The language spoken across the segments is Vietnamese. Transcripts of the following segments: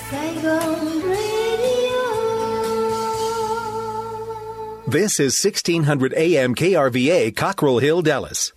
Saigon Radio. This is 1600 AM KRVA, Cockrell Hill, Dallas.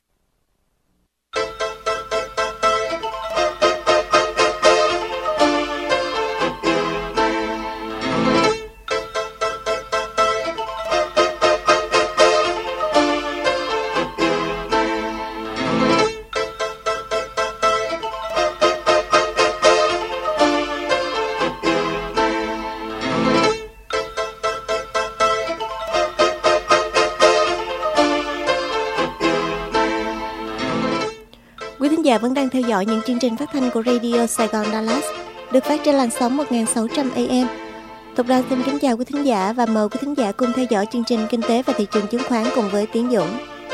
Vẫn đang theo dõi những chương trình phát thanh của Radio Sài Gòn Dallas được phát trên làn sóng 1600 AM. Tục đoàn xin kính chào quý thính giả và mời quý thính giả cùng theo dõi chương trình Kinh tế và thị trường chứng khoán cùng với Tiến Dũng.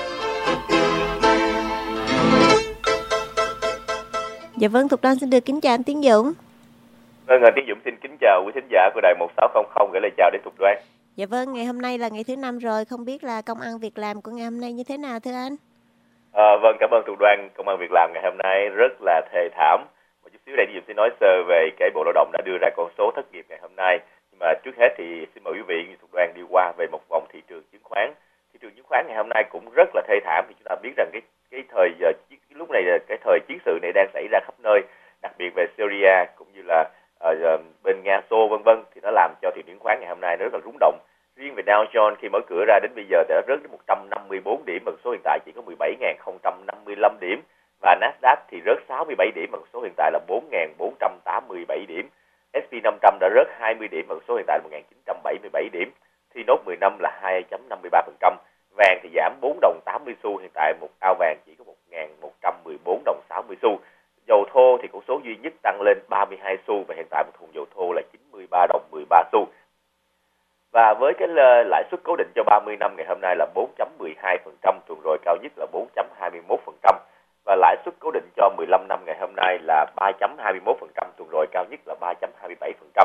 Dạ vâng, Tục đoàn xin được kính chào anh Tiến Dũng. Vâng, Tiến Dũng xin kính chào quý thính giả của đài 1600 gửi lời chào đến Tục đoàn. Dạ vâng, ngày hôm nay là ngày thứ 5 rồi, không biết là công ăn việc làm của ngày hôm nay như thế nào thưa anh? Vâng, cảm ơn Tục đoàn. Công an việc làm ngày hôm nay rất là thê thảm. Một chút xíu đây thì xin nói sơ về cái Bộ Lao động đã đưa ra con số thất nghiệp ngày hôm nay. Nhưng mà trước hết thì xin mời quý vị như Tục đoàn đi qua về một vòng thị trường chứng khoán. Thị trường chứng khoán ngày hôm nay cũng rất là thê thảm. Thì chúng ta biết rằng cái thời lúc này là cái thời chiến sự này đang xảy ra khắp nơi, đặc biệt về Syria cũng như là bên Nga Xô vân vân, thì nó làm cho thị trường chứng khoán ngày hôm nay nó rất là rúng động. Riêng về Dow Jones khi mở cửa ra đến bây giờ đã rớt đến 154 điểm, bằng số hiện tại chỉ có 17.055 điểm, và Nasdaq thì rớt 67 điểm, bằng số hiện tại là 4.487 điểm. S&P 500 đã rớt 20 điểm, bằng số hiện tại là 1.977 điểm. Thì nốt 10 năm là 2.53%. Vàng thì giảm 4 đồng 80 xu, hiện tại một ao vàng chỉ có 1.114 đồng 60 xu. Dầu thô thì con số duy nhất tăng lên 32 xu, và hiện tại một thùng dầu thô là 93 đồng 13 xu. Và với cái lãi suất cố định cho 30 năm ngày hôm nay là 4.12%, tuần rồi cao nhất là 4.21%. Và lãi suất cố định cho 15 năm ngày hôm nay là 3.21%, tuần rồi cao nhất là 3.27%.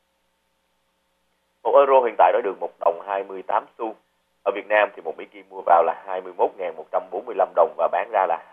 Một euro hiện tại đã được 1 đồng 28 xu. Ở Việt Nam thì một Mỹ Kim mua vào là 21.145 đồng và bán ra là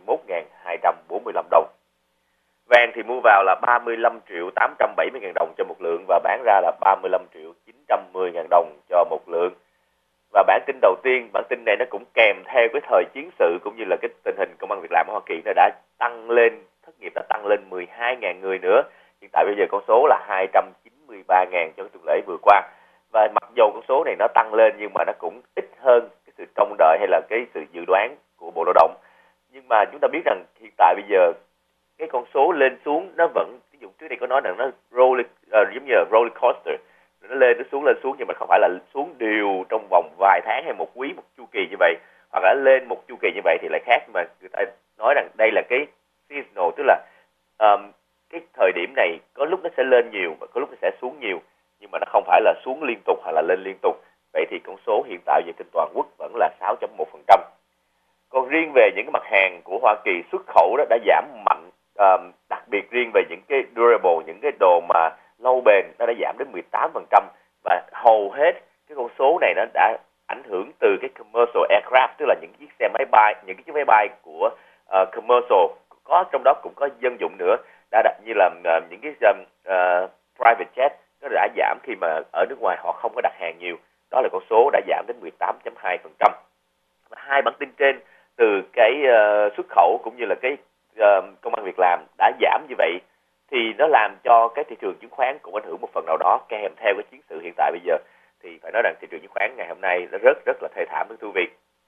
21.245 đồng. Vàng thì mua vào là 35.870.000 đồng cho một lượng và bán ra là 35.910.000 đồng cho một lượng. Và bản tin đầu tiên, bản tin này nó cũng kèm theo cái thời chiến sự cũng như là cái tình hình công ăn việc làm ở Hoa Kỳ nó đã tăng lên, thất nghiệp đã tăng lên 12.000 người nữa. Hiện tại bây giờ con số là 293.000 cho cái tuần lễ vừa qua. Và mặc dù con số này nó tăng lên nhưng mà nó cũng ít hơn cái sự trông đợi hay là cái sự dự đoán của Bộ Lao động. Nhưng mà chúng ta biết rằng hiện tại bây giờ cái con số lên xuống nó vẫn, ví dụ trước đây có nói rằng nó giống như là roller coaster, nó lên xuống nhưng mà không phải là xuống đều trong vòng vài tháng hay một quý, một chu kỳ như vậy, hoặc là lên một chu kỳ như vậy thì lại khác. Mà người ta nói rằng đây là cái seasonal, tức là cái thời điểm này có lúc nó sẽ lên nhiều và có lúc nó sẽ xuống nhiều, nhưng mà nó không phải là xuống liên tục hoặc là lên liên tục. Vậy thì con số hiện tại về trên toàn quốc vẫn là 6.1%. Còn riêng về những cái mặt hàng của Hoa Kỳ xuất khẩu đó đã giảm mạnh, đặc biệt riêng về những cái durable, những cái đồ mà lâu bền, nó đã giảm đến 18%. Và hầu hết cái con số này nó đã ảnh hưởng từ cái commercial aircraft, tức là những chiếc xe máy bay, những cái chiếc máy bay của commercial, có trong đó cũng có dân dụng nữa, đã đặt như là những cái private jet nó đã giảm khi mà ở nước ngoài họ không có đặt hàng nhiều. Đó là con số đã giảm đến 18.2%. Và hai bản tin trên từ cái xuất khẩu cũng như là cái công ăn việc làm đã giảm như vậy thì nó làm cho cái thị trường chứng khoán cũng ảnh hưởng một phần nào đó, kèm theo cái chiến sự hiện tại bây giờ thì phải nói rằng thị trường chứng khoán ngày hôm nay nó rất là thê thảm với quý vị.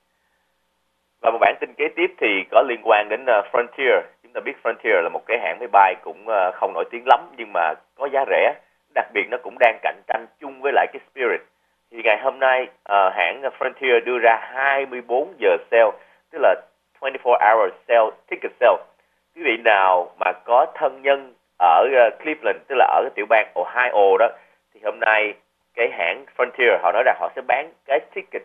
Và một bản tin kế tiếp thì có liên quan đến Frontier. Chúng ta biết Frontier là một cái hãng máy bay cũng không nổi tiếng lắm nhưng mà có giá rẻ, đặc biệt nó cũng đang cạnh tranh chung với lại cái Spirit. Thì ngày hôm nay hãng Frontier đưa ra 24 giờ sale, tức là 24 hour sale, ticket sale. Quý vị nào mà có thân nhân ở Cleveland, tức là ở cái tiểu bang Ohio đó, thì hôm nay cái hãng Frontier họ nói rằng họ sẽ bán cái ticket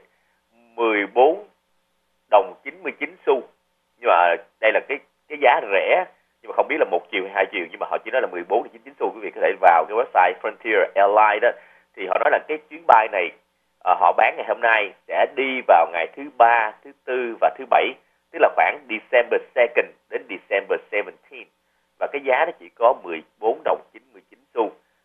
14 đồng 99 xu. Nhưng mà đây là cái giá rẻ, nhưng mà không biết là 1 chiều hay 2 chiều, nhưng mà họ chỉ nói là 14 đến 99 xu. Quý vị có thể vào cái website Frontier Airlines đó, thì họ nói là cái chuyến bay này họ bán ngày hôm nay sẽ đi vào ngày thứ 3, thứ 4 và thứ 7, tức là khoảng December 2nd đến December 17th. Và cái giá nó chỉ có 14 đồng 99 xu.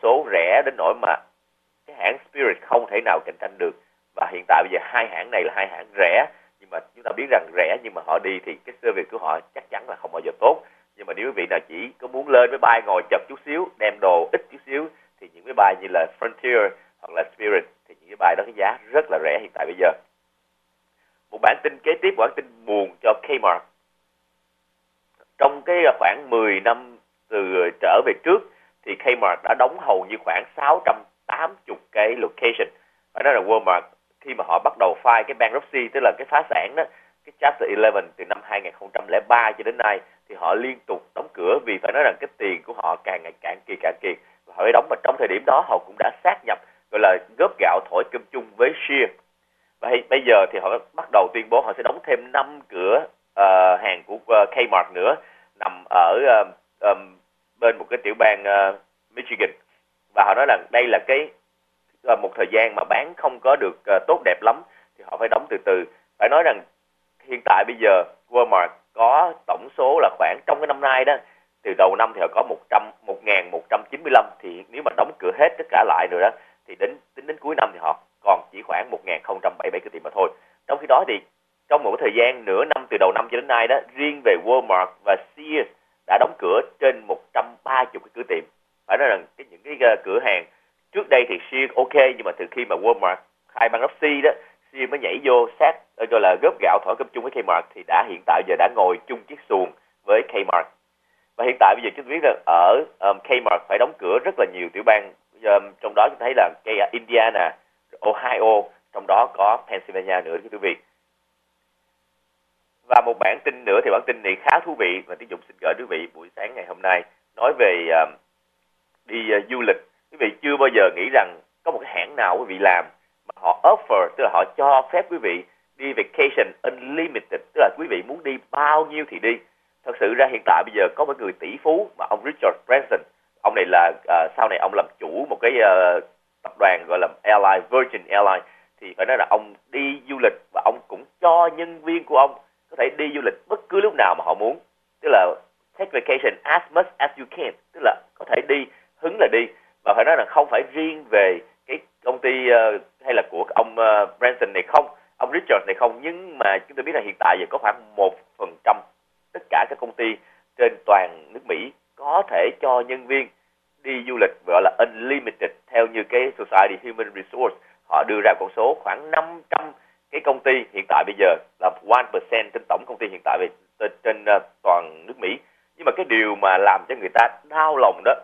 số rẻ đến nỗi mà cái hãng Spirit không thể nào cạnh tranh được. Và hiện tại bây giờ hai hãng này là hai hãng rẻ, nhưng mà chúng ta biết rằng rẻ nhưng mà họ đi thì cái service của họ chắc chắn là không bao giờ tốt. Nhưng mà nếu quý vị nào chỉ có muốn lên máy bay ngồi chật chút xíu, đem đồ ít chút xíu, thì những máy bay như là Frontier hoặc là Spirit thì những cái bài đó cái giá rất là rẻ hiện tại bây giờ. Một bản tin kế tiếp, bản tin buồn cho Kmart. Trong cái khoảng 10 năm từ trở về trước thì Kmart đã đóng hầu như khoảng 680 cái location. Phải nói là Walmart khi mà họ bắt đầu file cái bankruptcy, tức là cái phá sản đó, cái Chapter 11 từ năm 2003 cho đến nay, thì họ liên tục đóng cửa vì phải nói rằng cái tiền của họ càng ngày cạn kiệt. Và họ phải đóng, mà trong thời điểm đó họ cũng đã sát nhập, gọi là góp gạo thổi cơm chung với Sears. Và bây giờ thì họ bắt đầu tuyên bố họ sẽ đóng thêm 5 cửa hàng của Kmart nữa, nằm ở bên một cái tiểu bang Michigan. Và họ nói rằng đây là một thời gian mà bán không có được tốt đẹp lắm, thì họ phải đóng từ từ. Phải nói rằng hiện tại bây giờ Walmart có tổng số là khoảng, trong cái năm nay đó, từ đầu năm thì họ có 1.195, thì nếu mà đóng cửa hết tất cả lại rồi đó, thì tính đến cuối năm thì họ còn chỉ khoảng 1.077 cái tiệm mà thôi. Trong khi đó thì trong một thời gian nửa năm từ đầu năm cho đến nay đó, riêng về Walmart và Sears đã đóng cửa trên 130 cái cửa tiệm. Phải nói rằng những cái cửa hàng trước đây thì Sears ok, nhưng mà từ khi mà Walmart khai bankruptcy đó, Sears mới nhảy vô sát, gọi là góp gạo thổi cơm chung với Kmart, thì hiện tại giờ đã ngồi chung chiếc xuồng với Kmart. Và hiện tại bây giờ chúng ta biết rằng ở Kmart phải đóng cửa rất là nhiều tiểu bang, trong đó chúng thấy là Indiana, Ohio, trong đó có Pennsylvania nữa thưa quý vị. Và một bản tin nữa, thì bản tin này khá thú vị và Tiến Dũng xin gửi quý vị buổi sáng ngày hôm nay, nói về đi du lịch. Quý vị chưa bao giờ nghĩ rằng có một cái hãng nào quý vị làm mà họ offer, tức là họ cho phép quý vị đi vacation unlimited, tức là quý vị muốn đi bao nhiêu thì đi. Thật sự ra hiện tại bây giờ có một người tỷ phú mà ông Richard Branson, ông này là sau này ông làm chủ một cái tập đoàn gọi là Airline, Virgin Airlines, thì phải nói là ông đi du lịch và ông cũng cho nhân viên của ông có thể đi du lịch bất cứ lúc nào mà họ muốn, tức là take vacation as much as you can, tức là có thể đi hứng là đi. Và phải nói là không phải riêng về cái công ty hay là của ông Branson này không, ông Richard này không, nhưng mà chúng ta biết là hiện tại giờ có khoảng 1% tất cả các công ty trên toàn nước Mỹ có thể cho nhân viên đi du lịch gọi là unlimited, theo như cái Society Human Resource họ đưa ra con số khoảng 500 cái công ty hiện tại bây giờ là 1% trên tổng công ty hiện tại trên toàn nước Mỹ. Nhưng mà cái điều mà làm cho người ta đau lòng đó,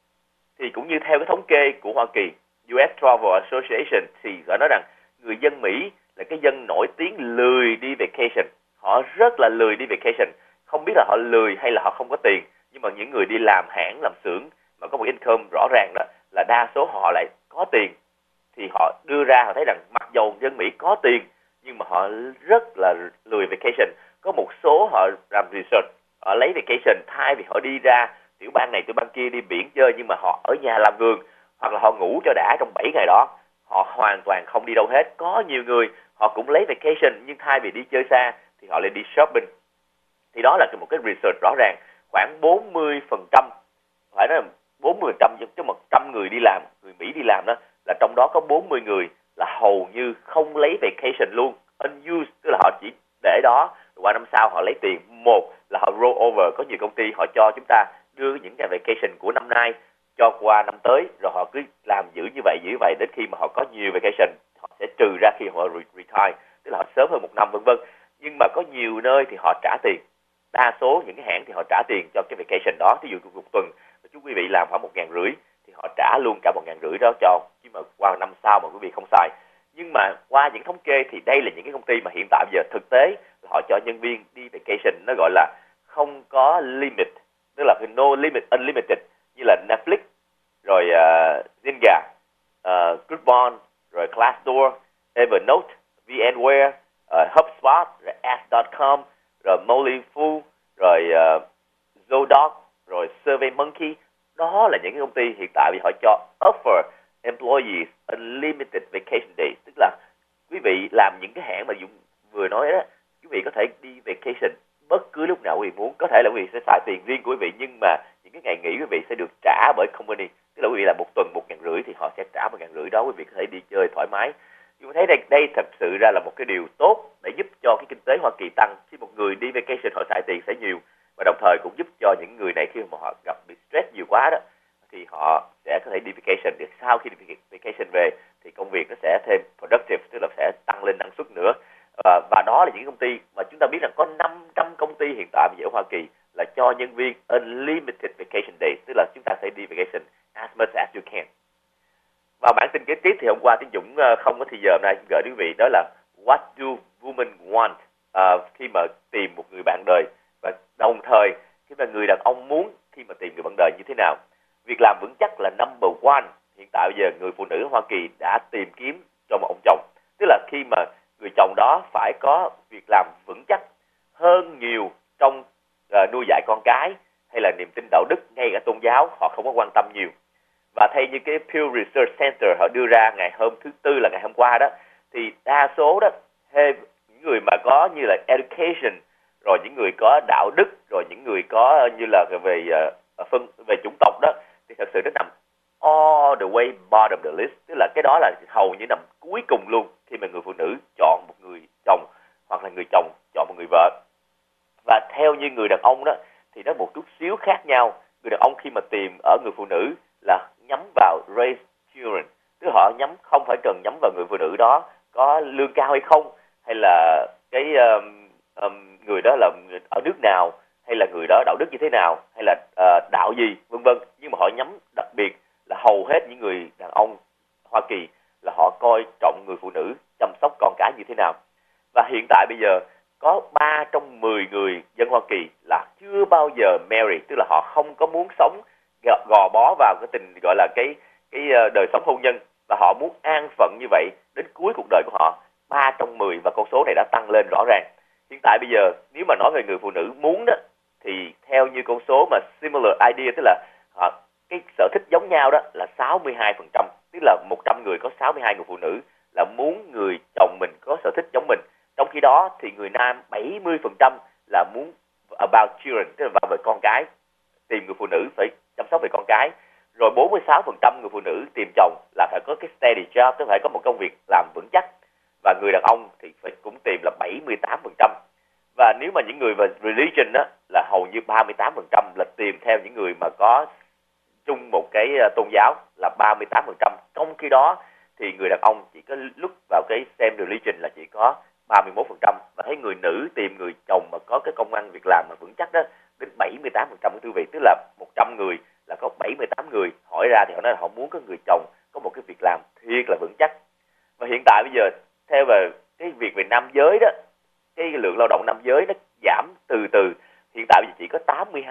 thì cũng như theo cái thống kê của Hoa Kỳ, US Travel Association, thì họ nói rằng người dân Mỹ là cái dân nổi tiếng lười đi vacation. Họ rất là lười đi vacation. Không biết là họ lười hay là họ không có tiền, nhưng mà những người đi làm hãng, làm xưởng mà có một income rõ ràng đó, là đa số họ lại có tiền. Thì họ đưa ra, họ thấy rằng mặc dầu dân Mỹ có tiền nhưng mà họ rất là lười vacation. Có một số họ làm research, họ lấy vacation thay vì họ đi ra tiểu bang này tiểu bang kia đi biển chơi, nhưng mà họ ở nhà làm vườn hoặc là họ ngủ cho đã trong 7 ngày đó, họ hoàn toàn không đi đâu hết. Có nhiều người họ cũng lấy vacation nhưng thay vì đi chơi xa thì họ lại đi shopping. Thì đó là một cái research rõ ràng, khoảng 40%, phải nói là 40% trong 100 người đi làm, người Mỹ đi làm đó, là trong đó có 40 người là hầu như không lấy vacation luôn, unused, tức là họ chỉ để đó, qua năm sau họ lấy tiền. Một là họ roll over, có nhiều công ty họ cho chúng ta đưa những cái vacation của năm nay cho qua năm tới, rồi họ cứ làm giữ như vậy đến khi mà họ có nhiều vacation họ sẽ trừ ra khi họ retire, tức là họ sớm hơn một năm vân vân. Nhưng mà có nhiều nơi thì họ trả tiền, đa số những cái hãng thì họ trả tiền cho cái vacation đó. Ví dụ một tuần chúng quý vị làm khoảng 1.500 thì họ trả luôn cả 1.500 đó cho, chứ mà qua năm sau mà quý vị không xài. Nhưng mà qua những thống kê thì đây là những cái công ty mà hiện tại bây giờ thực tế là họ cho nhân viên đi vacation, nó gọi là không có limit, tức là no limit, unlimited, như là Netflix, rồi Zynga, Groupon, rồi Glassdoor, Evernote, VMware, HubSpot, rồi Ask.com, rồi Mollyfoo, rồi Zodog, rồi SurveyMonkey. Đó là những cái công ty hiện tại họ cho offer employees unlimited vacation days, tức là quý vị làm những cái hãng mà Dũng vừa nói đó, quý vị có thể đi vacation bất cứ lúc nào quý vị muốn. Có thể là quý vị sẽ xài tiền riêng của quý vị, nhưng mà những cái ngày nghỉ quý vị sẽ được trả bởi company, tức là quý vị làm một tuần 1.500 thì họ sẽ trả 1.500 đó, quý vị có thể đi chơi thoải mái. Nhưng mà thấy đây thật sự ra là một cái điều tốt để giúp cho cái kinh tế Hoa Kỳ tăng. Khi một người đi vacation họ xài tiền sẽ nhiều, và đồng thời cũng giúp cho những người này khi mà họ gặp bị stress nhiều quá đó thì họ sẽ có thể đi vacation, để sau khi đi vacation về thì công việc nó sẽ thêm productive, tức là sẽ tăng lên năng suất nữa. Và đó là những công ty mà chúng ta biết rằng có 500 công ty hiện tại bây giờ ở Hoa Kỳ là cho nhân viên unlimited vacation days, tức là chúng ta sẽ đi vacation as much as you can. Và bản tin kế tiếp thì hôm qua Tiến Dũng không có thì giờ hôm nay gửi đến quý vị, đó là What do women want khi mà tìm một người bạn đời, và đồng thời khi mà người đàn ông muốn khi mà tìm người bạn đời như thế nào. Việc làm vững chắc là number one. Hiện tại bây giờ người phụ nữ ở Hoa Kỳ đã tìm kiếm cho một ông chồng, tức là khi mà người chồng đó phải có việc làm vững chắc hơn nhiều trong nuôi dạy con cái hay là niềm tin đạo đức, ngay cả tôn giáo họ không có quan tâm nhiều. Và theo như cái Pew Research Center họ đưa ra ngày hôm thứ Tư là ngày hôm qua đó, thì đa số đó những người mà có như là education, rồi những người có đạo đức, rồi những người có như là về chủng tộc đó, thì thật sự nó nằm all the way bottom the list, tức là cái đó là hầu như nằm cuối cùng luôn khi mà người phụ nữ chọn một người chồng hoặc là người chồng chọn một người vợ. Và theo như người đàn ông đó thì nó một chút xíu khác nhau. Người đàn ông khi mà tìm ở người phụ nữ là nhắm vào raise children, tức họ không phải cần nhắm vào người phụ nữ đó có lương cao hay không, hay là cái người đó là ở nước nào, hay là người đó đạo đức như thế nào, hay là đạo gì, vân vân. Nhưng mà họ nhắm đặc biệt là hầu hết những người đàn ông Hoa Kỳ là họ coi trọng người phụ nữ chăm sóc con cái như thế nào. Và hiện tại bây giờ có 3 trong 10 người dân Hoa Kỳ là chưa bao giờ marry, tức là họ không có muốn sống gò bó vào cái tình gọi là cái đời sống hôn nhân, và họ muốn an phận như vậy đến cuối cuộc đời của họ. 3 trong 10, và con số này đã tăng lên rõ ràng. Hiện tại bây giờ nếu mà nói về người phụ nữ muốn đó, thì theo như con số mà similar idea, tức là cái sở thích giống nhau đó là 62%, tức là 100 người có 62 người phụ nữ là muốn người chồng mình có sở thích giống mình. Trong khi đó thì người nam 70% là muốn about children, tức là vào về con cái, tìm người phụ nữ phải chăm sóc về con cái. Rồi 46% người phụ nữ tìm chồng là phải có cái steady job, tức là phải có một công việc làm vững chắc. Và người đàn ông thì phải cũng tìm là 78%. Và nếu mà những người về religion đó là hầu như 38% là tìm theo những người mà có chung một cái tôn giáo là 38%. Trong khi đó thì người đàn ông chỉ có look vào cái same religion là chỉ có 31%. Và thấy người nữ tìm người chồng mà có cái công ăn việc làm mà vững chắc đó đến 78% của quý vị, tức là 100 người là có 78 người hỏi ra thì họ nói là họ muốn có người chồng có một cái việc làm thiệt là vững chắc. Và hiện tại bây giờ theo về cái việc về nam giới đó, cái lượng lao động nam giới nó giảm từ từ. Hiện tại chỉ có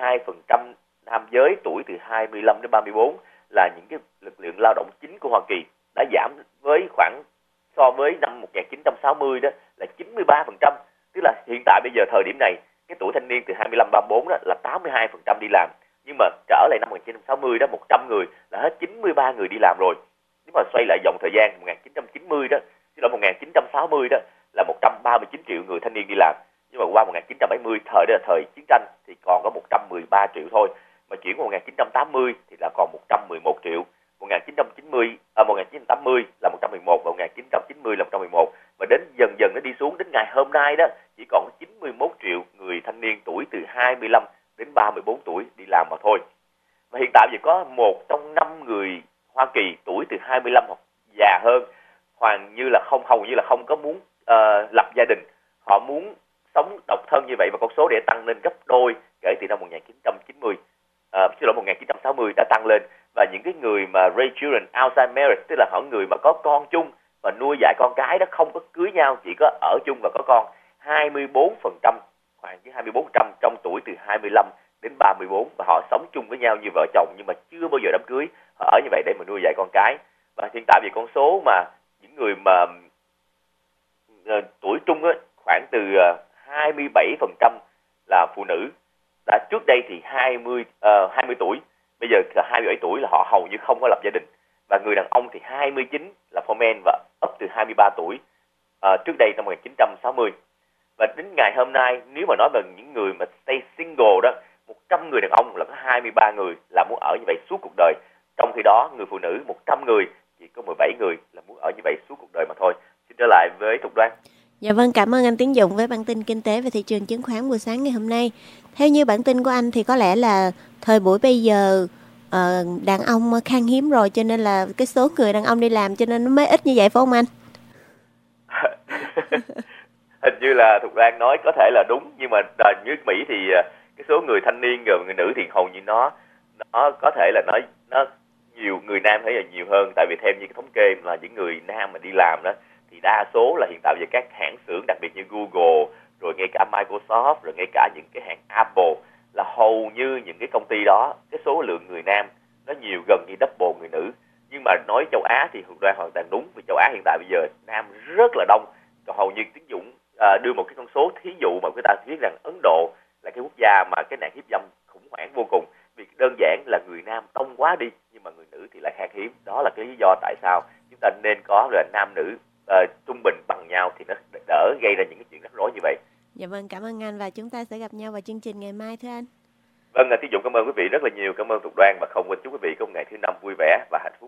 82% nam giới tuổi từ 25 đến 34 là những cái lực lượng lao động chính của Hoa Kỳ, đã giảm với khoảng so với năm 1960 đó là 93%. Tức là hiện tại bây giờ thời điểm này cái tuổi thanh niên từ 25 34 đó là 82% đi làm. Nhưng mà trở lại năm 1960 đó 100 người là hết 93 người đi làm rồi. Nếu mà xoay lại dòng thời gian 1990 đó, tức là 1960 đó là 139 triệu người thanh niên đi làm. Nhưng mà qua 1970 thời đó là thời chiến tranh thì còn có 113 triệu thôi. Mà chuyển qua 1980 thì là còn 111 triệu. 1980 là 111 và 1990 là 111. Và đến dần dần nó đi xuống, đến ngày hôm nay đó chỉ còn 91 triệu người thanh niên tuổi từ 25 đến 34 tuổi đi làm mà thôi. Và hiện tại thì có 1 trong 5 người Hoa Kỳ tuổi từ 25 hoặc già hơn hầu như là không có muốn lập gia đình. Họ muốn sống độc thân như vậy, và con số để tăng lên gấp đôi kể từ năm 1960 đã tăng lên. Và những cái người mà raise children outside marriage, tức là họ người mà có con chung và nuôi dạy con cái đó, không có cưới nhau, chỉ có ở chung và có con, 24%, khoảng chứ 24% trong tuổi từ 25 đến 34, và họ sống chung với nhau như vợ chồng nhưng mà chưa bao giờ đám cưới. Họ ở như vậy để mà nuôi dạy con cái. Và hiện tại vì con số mà những người mà tuổi trung á, khoảng từ 27% là phụ nữ. Đã trước đây thì 20 tuổi, bây giờ là 27 tuổi là họ hầu như không có lập gia đình. Và người đàn ông thì 29 là for men và up từ 23 tuổi trước đây năm 1960. Và đến ngày hôm nay nếu mà nói về những người mà stay single đó, 100 người đàn ông là có 23 người là muốn ở như vậy suốt cuộc đời. Trong khi đó người phụ nữ 100 người chỉ có 17 người là muốn ở như vậy suốt cuộc đời mà thôi. Xin trở lại với Thục Đoan. Dạ vâng, cảm ơn anh Tiến Dụng với bản tin kinh tế và thị trường chứng khoán buổi sáng ngày hôm nay. Theo như bản tin của anh thì có lẽ là thời buổi bây giờ đàn ông khan hiếm rồi, cho nên là cái số người đàn ông đi làm cho nên nó mới ít như vậy phải không anh? Hình như là Thục Đoan nói có thể là đúng, nhưng mà như Mỹ thì cái số người thanh niên rồi người nữ thì hầu như nó có thể là nó nhiều, người nam thấy là nhiều hơn, tại vì theo như cái thống kê là những người nam mà đi làm đó thì đa số là hiện tại giờ các hãng xưởng, đặc biệt như Google, rồi ngay cả Microsoft, rồi ngay cả những cái hãng Apple, là hầu như những cái công ty đó cái số lượng người nam nó nhiều gần như double người nữ. Nhưng mà nói châu Á thì Thục Đoan hoàn toàn đúng, vì châu Á hiện tại bây giờ nam rất là đông. Còn hầu như Tiến Dũng đưa một cái con số thí dụ mà người ta biết rằng Ấn Độ là cái quốc gia mà cái nạn hiếp dâm khủng hoảng vô cùng, vì đơn giản là người nam đông quá đi nhưng mà người nữ thì lại khan hiếm. Đó là cái lý do tại sao chúng ta nên có là nam nữ trung bình bằng nhau thì nó đỡ gây ra những cái chuyện rắc rối như vậy. Dạ vâng, cảm ơn anh và chúng ta sẽ gặp nhau vào chương trình ngày mai thưa anh. Vâng, Tiến Dũng cảm ơn quý vị rất là nhiều. Cảm ơn Thục Đoan và không quên chúc quý vị có một ngày thứ năm vui vẻ và hạnh phúc.